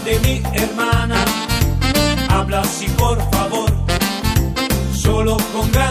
de mi hermana. Habla así por favor, solo con ganas.